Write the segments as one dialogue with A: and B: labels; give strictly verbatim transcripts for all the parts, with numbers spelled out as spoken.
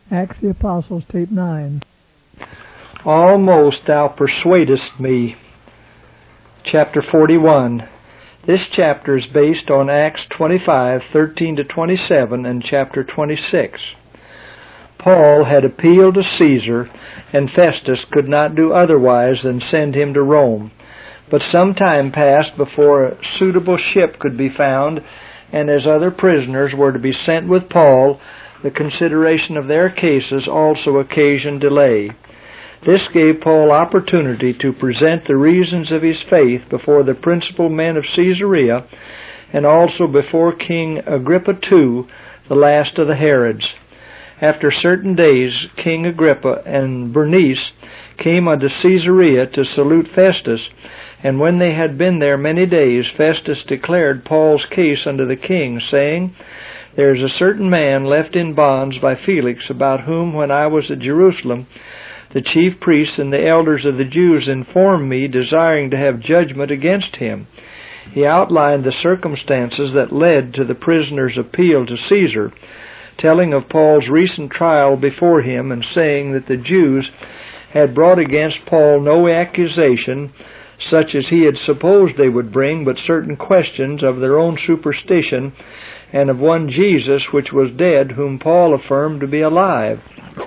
A: Acts of the Apostles, tape nine.
B: Almost thou persuadest me. Chapter forty-one. This chapter is based on Acts twenty-five, thirteen to twenty-seven, and chapter twenty-six. Paul had appealed to Caesar, and Festus could not do otherwise than send him to Rome. But some time passed before a suitable ship could be found, and as other prisoners were to be sent with Paul, the consideration of their cases also occasioned delay. This gave Paul opportunity to present the reasons of his faith before the principal men of Caesarea, and also before King Agrippa the Second, the last of the Herods. After certain days, King Agrippa and Bernice came unto Caesarea to salute Festus, and when they had been there many days, Festus declared Paul's case unto the king, saying, There is a certain man left in bonds by Felix, about whom, when I was at Jerusalem, the chief priests and the elders of the Jews informed me, desiring to have judgment against him. He outlined the circumstances that led to the prisoner's appeal to Caesar, telling of Paul's recent trial before him, and saying that the Jews had brought against Paul no accusation such as he had supposed they would bring, but certain questions of their own superstition, and of one Jesus which was dead, whom Paul affirmed to be alive.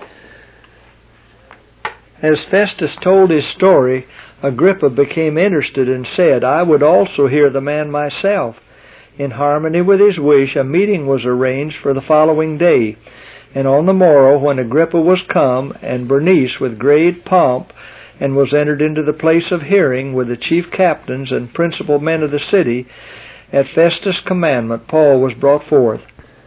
B: As Festus told his story, Agrippa became interested and said, I would also hear the man myself. In harmony with his wish, a meeting was arranged for the following day, and on the morrow, when Agrippa was come, and Bernice with great pomp, and was entered into the place of hearing with the chief captains and principal men of the city, at Festus' commandment Paul was brought forth.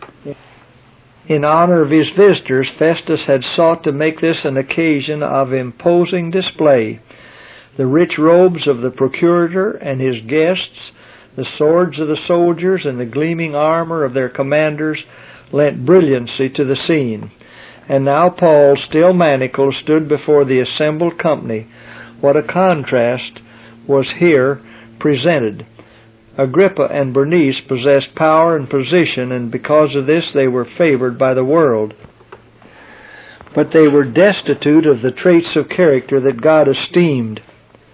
B: In honor of his visitors, Festus had sought to make this an occasion of imposing display. The rich robes of the procurator and his guests, the swords of the soldiers, and the gleaming armor of their commanders lent brilliancy to the scene. And now Paul, still manacled, stood before the assembled company. What a contrast was here presented! Agrippa and Bernice possessed power and position, and because of this they were favored by the world. But they were destitute of the traits of character that God esteemed.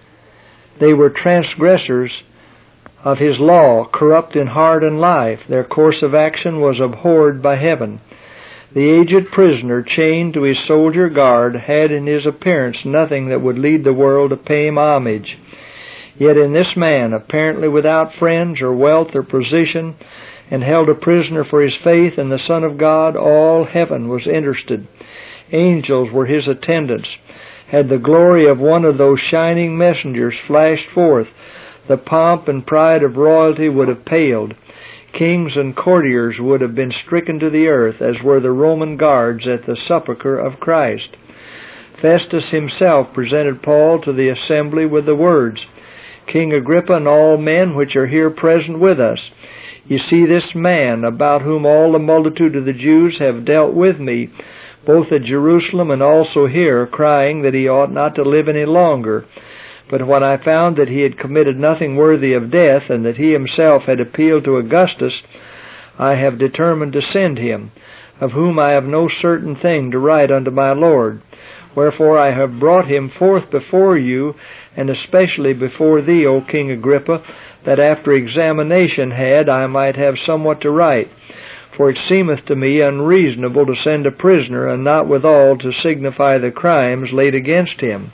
B: They were transgressors of His law, corrupt in heart and life. Their course of action was abhorred by heaven. The aged prisoner, chained to his soldier guard, had in his appearance nothing that would lead the world to pay him homage. Yet in this man, apparently without friends or wealth or position, and held a prisoner for his faith in the Son of God, all heaven was interested. Angels were his attendants. Had the glory of one of those shining messengers flashed forth, the pomp and pride of royalty would have paled. Kings and courtiers would have been stricken to the earth, as were the Roman guards at the sepulchre of Christ. Festus himself presented Paul to the assembly with the words, King Agrippa and all men which are here present with us, ye see this man, about whom all the multitude of the Jews have dealt with me, both at Jerusalem and also here, crying that he ought not to live any longer. But when I found that he had committed nothing worthy of death, and that he himself had appealed to Augustus, I have determined to send him, of whom I have no certain thing to write unto my Lord. Wherefore I have brought him forth before you, and especially before thee, O King Agrippa, that after examination had I might have somewhat to write. For it seemeth to me unreasonable to send a prisoner, and not withal to signify the crimes laid against him.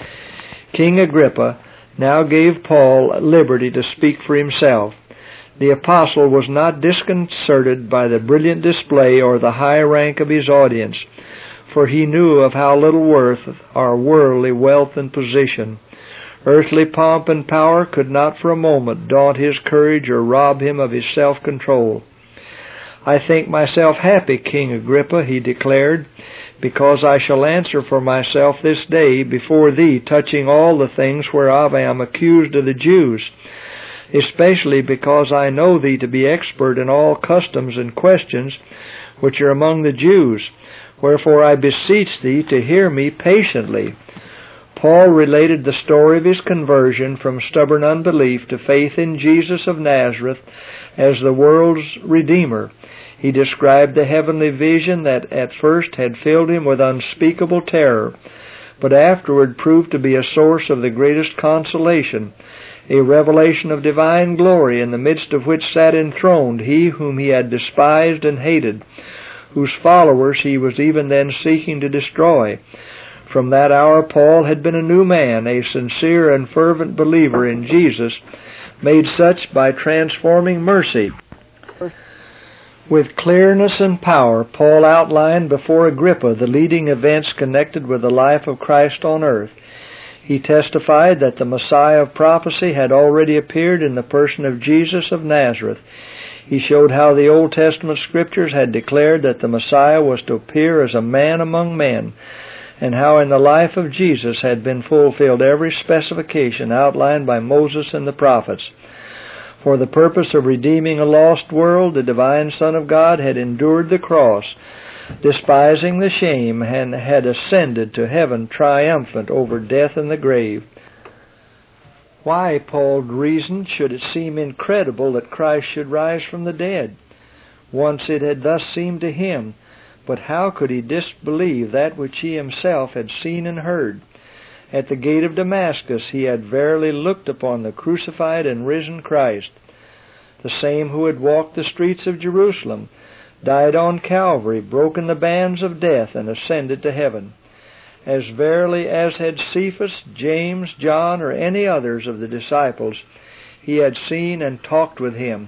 B: King Agrippa now gave Paul liberty to speak for himself. The apostle was not disconcerted by the brilliant display or the high rank of his audience, for he knew of how little worth are worldly wealth and position. Earthly pomp and power could not for a moment daunt his courage or rob him of his self-control. I think myself happy, King Agrippa, he declared, because I shall answer for myself this day before thee touching all the things whereof I am accused of the Jews, especially because I know thee to be expert in all customs and questions which are among the Jews. Wherefore I beseech thee to hear me patiently. Paul related the story of his conversion from stubborn unbelief to faith in Jesus of Nazareth as the world's Redeemer. He described the heavenly vision that at first had filled him with unspeakable terror, but afterward proved to be a source of the greatest consolation, a revelation of divine glory, in the midst of which sat enthroned he whom he had despised and hated, whose followers he was even then seeking to destroy. From that hour Paul had been a new man, a sincere and fervent believer in Jesus, made such by transforming mercy. With clearness and power, Paul outlined before Agrippa the leading events connected with the life of Christ on earth. He testified that the Messiah of prophecy had already appeared in the person of Jesus of Nazareth. He showed how the Old Testament Scriptures had declared that the Messiah was to appear as a man among men, and how in the life of Jesus had been fulfilled every specification outlined by Moses and the prophets. For the purpose of redeeming a lost world, the divine Son of God had endured the cross, despising the shame, and had ascended to heaven triumphant over death and the grave. Why, Paul reasoned, should it seem incredible that Christ should rise from the dead? Once it had thus seemed to him, but how could he disbelieve that which he himself had seen and heard? At the gate of Damascus he had verily looked upon the crucified and risen Christ. The same who had walked the streets of Jerusalem, died on Calvary, broken the bands of death, and ascended to heaven. As verily as had Cephas, James, John, or any others of the disciples, he had seen and talked with him.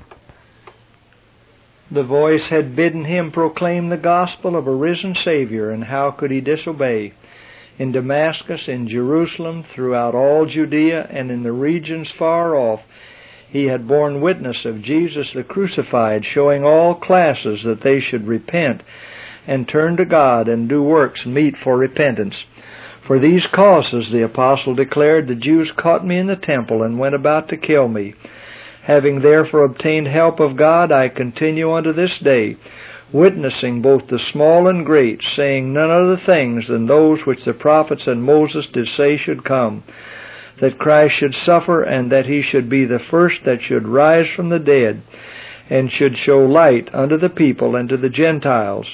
B: The voice had bidden him proclaim the gospel of a risen Savior, and how could he disobey? In Damascus, in Jerusalem, throughout all Judea, and in the regions far off, he had borne witness of Jesus the crucified, showing all classes that they should repent and turn to God and do works meet for repentance. For these causes, the apostle declared, the Jews caught me in the temple and went about to kill me. Having therefore obtained help of God, I continue unto this day, witnessing both the small and great, saying none other things than those which the prophets and Moses did say should come, that Christ should suffer, and that he should be the first that should rise from the dead, and should show light unto the people and to the Gentiles.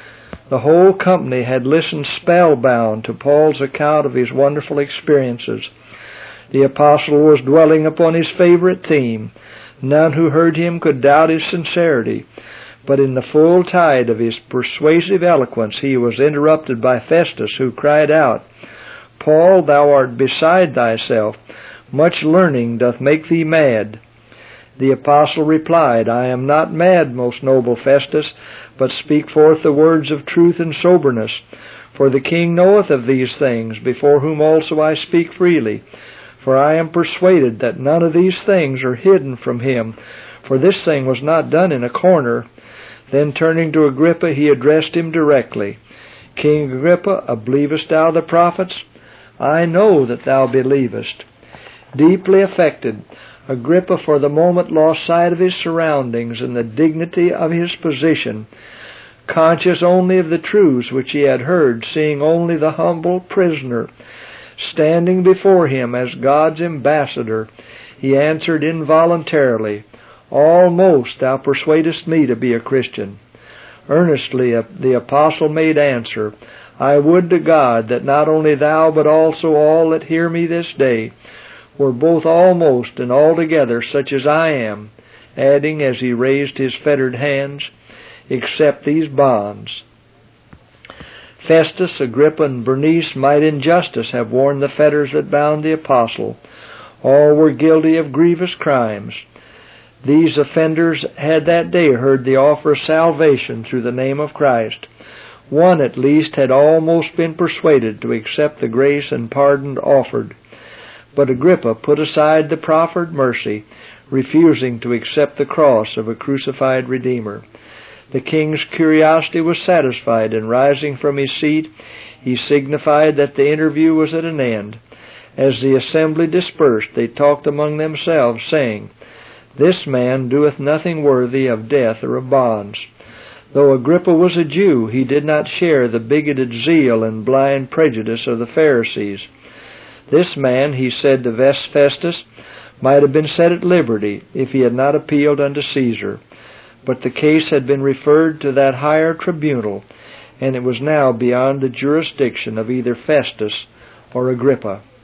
B: The whole company had listened spellbound to Paul's account of his wonderful experiences. The apostle was dwelling upon his favorite theme. None who heard him could doubt his sincerity. But in the full tide of his persuasive eloquence he was interrupted by Festus, who cried out, Paul, thou art beside thyself. Much learning doth make thee mad. The apostle replied, I am not mad, most noble Festus, but speak forth the words of truth and soberness. For the king knoweth of these things, before whom also I speak freely. For I am persuaded that none of these things are hidden from him, for this thing was not done in a corner. Then turning to Agrippa, he addressed him directly. King Agrippa, believest thou the prophets? I know that thou believest. Deeply affected, Agrippa for the moment lost sight of his surroundings and the dignity of his position. Conscious only of the truths which he had heard, seeing only the humble prisoner standing before him as God's ambassador, he answered involuntarily, Almost thou persuadest me to be a Christian. Earnestly the apostle made answer, I would to God that not only thou, but also all that hear me this day, were both almost and altogether such as I am, adding, as he raised his fettered hands, except these bonds. Festus, Agrippa, and Bernice might in justice have worn the fetters that bound the apostle. All were guilty of grievous crimes. These offenders had that day heard the offer of salvation through the name of Christ. One at least had almost been persuaded to accept the grace and pardon offered. But Agrippa put aside the proffered mercy, refusing to accept the cross of a crucified Redeemer. The king's curiosity was satisfied, and rising from his seat, he signified that the interview was at an end. As the assembly dispersed, they talked among themselves, saying, This man doeth nothing worthy of death or of bonds. Though Agrippa was a Jew, he did not share the bigoted zeal and blind prejudice of the Pharisees. This man, he said to Festus, might have been set at liberty if he had not appealed unto Caesar. but the case had been referred to that higher tribunal, and it was now beyond the jurisdiction of either Festus or Agrippa.